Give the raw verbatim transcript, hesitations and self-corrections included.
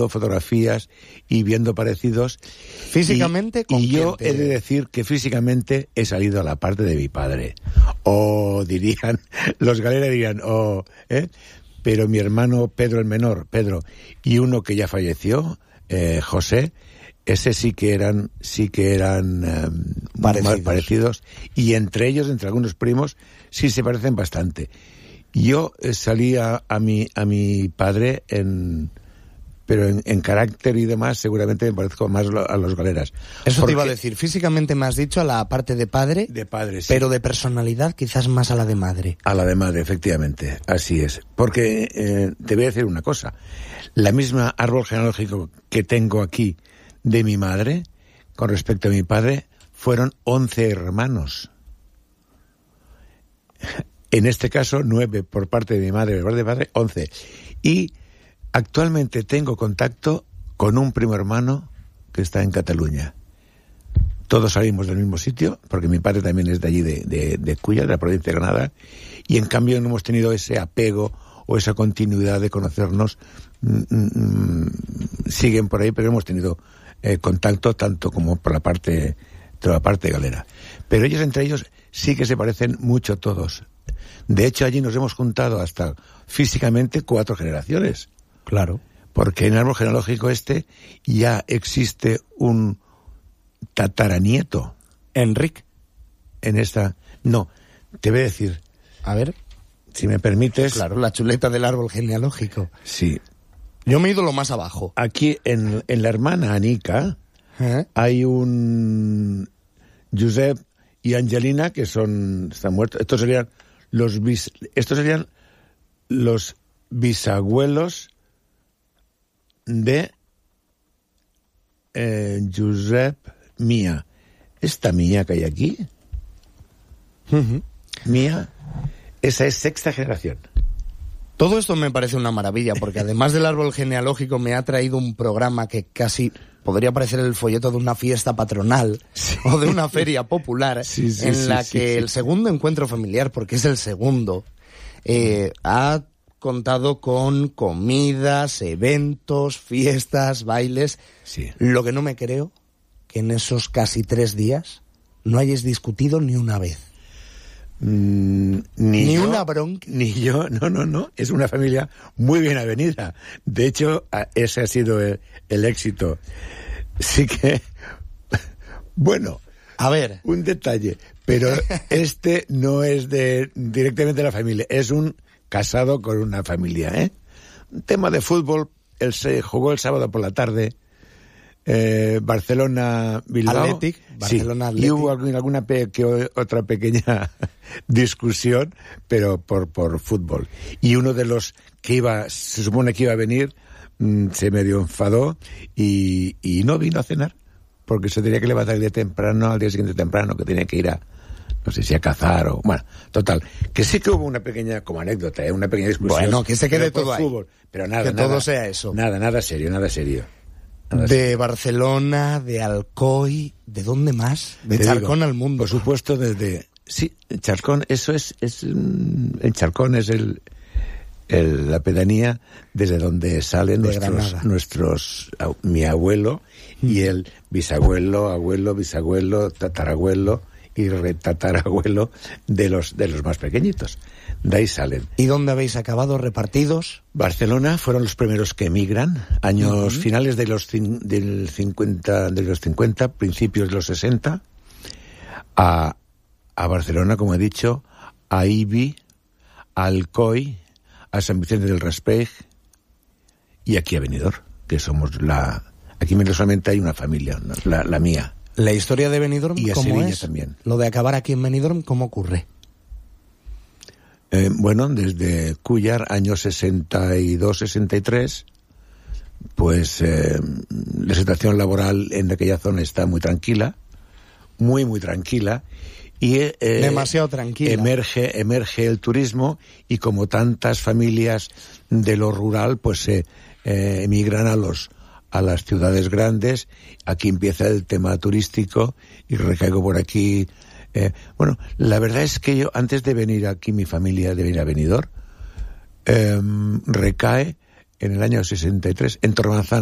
viendo fotografías y viendo parecidos. Físicamente, y, ¿con y yo quién te... he de decir que físicamente he salido a la parte de mi padre. O dirían, los Galera dirían, o, ¿eh? Pero mi hermano Pedro el menor, Pedro, y uno que ya falleció, eh, José, ese sí que eran, sí que eran eh, parecidos. más parecidos, y entre ellos, entre algunos primos, sí se parecen bastante. Yo eh, salí a, a mi a mi padre en, pero en, en carácter y demás seguramente me parezco más a los Galeras. Eso te iba a decir, físicamente me has dicho a la parte de padre, de padre, sí. Pero de personalidad quizás más a la de madre. A la de madre, efectivamente, así es. Porque eh, te voy a decir una cosa, la misma árbol genealógico que tengo aquí de mi madre, con respecto a mi padre, fueron once hermanos. En este caso, nueve por parte de mi madre, por parte de mi padre, once. Y actualmente tengo contacto con un primo hermano que está en Cataluña. Todos salimos del mismo sitio, porque mi padre también es de allí, de, de, de Cuya, de la provincia de Granada, y en cambio no hemos tenido ese apego o esa continuidad de conocernos. Mm, mm, siguen por ahí, pero hemos tenido eh, contacto tanto como por la parte, de la parte galera. Pero ellos entre ellos sí que se parecen mucho todos. De hecho, allí nos hemos juntado hasta físicamente cuatro generaciones. Claro. Porque en el árbol genealógico este ya existe un tataranieto. Enrique. En esta... No, te voy a decir... A ver... Si me permites... Claro, la chuleta del árbol genealógico. Sí. Yo me he ido lo más abajo. Aquí, en, en la hermana Anica, ¿Eh? hay un... Josep y Angelina, que son... están muertos. Estos serían los bis, estos serían los bisabuelos de eh, Josep Mía. Esta Mía que hay aquí, uh-huh. Mía, esa es sexta generación. Todo esto me parece una maravilla, porque además del árbol genealógico me ha traído un programa que casi podría parecer el folleto de una fiesta patronal, sí, o de una feria popular, sí, sí, en sí, la sí, que sí, el sí. segundo encuentro familiar, porque es el segundo, eh, ha contado con comidas, eventos, fiestas, bailes. Sí. Lo que no me creo, que en esos casi tres días no hayáis discutido ni una vez. Mm, ni ni yo, una bronca. Ni yo, no, no, no. Es una familia muy bien avenida. De hecho, ese ha sido el, el éxito. Sí que, bueno, a ver, un detalle, pero este no es de directamente de la familia, es un casado con una familia, ¿eh? Un tema de fútbol, él se jugó el sábado por la tarde. Eh, Barcelona Bilbao Athletic, Barcelona sí, Athletic. Y hubo alguna pe- que otra pequeña discusión, pero por por fútbol. Y uno de los que iba, se supone que iba a venir, mmm, se medio enfadó y, y no vino a cenar, porque se tenía que levantar de temprano, al día siguiente temprano, que tenía que ir a, no sé si a cazar o... Bueno, total, que sí que hubo una pequeña, como anécdota, ¿eh? Una pequeña discusión. Bueno, que se quede por todo ahí. Fútbol, pero nada, que nada, todo sea eso. Nada, nada serio, nada serio. De Barcelona, de Alcoy, ¿de dónde más? De Te Charcón digo, al mundo. Por supuesto, desde... Sí, Charcón, eso es... es el Charcón es el, el la pedanía desde donde salen de nuestros... nuestros mi abuelo mm. y el bisabuelo, abuelo, bisabuelo, tatarabuelo y retatarabuelo de los, de los más pequeñitos. De ahí salen. ¿Y dónde habéis acabado repartidos? Barcelona fueron los primeros que emigran, años uh-huh. finales de los del cincuenta, de los cincuenta, principios de los sesenta, a, a Barcelona, como he dicho, a Ibi, a Alcoy, a San Vicente del Raspeig y aquí a Benidorm, que somos la... Aquí solamente hay una familia, ¿no? la, la mía. ¿La historia de Benidorm y a cómo Sevilla es? También. Lo de acabar aquí en Benidorm, ¿cómo ocurre? Eh, bueno, desde Cúllar, años sesenta y dos, sesenta y tres, pues eh, la situación laboral en aquella zona está muy tranquila, muy, muy tranquila, y eh, demasiado tranquila. Emerge, emerge el turismo, y como tantas familias de lo rural, pues se eh, emigran a los a las ciudades grandes. Aquí empieza el tema turístico y recaigo por aquí. Eh, bueno, la verdad es que yo, antes de venir aquí, mi familia de venir a Benidorm, eh, recae en el año sesenta y tres en Torremanzana.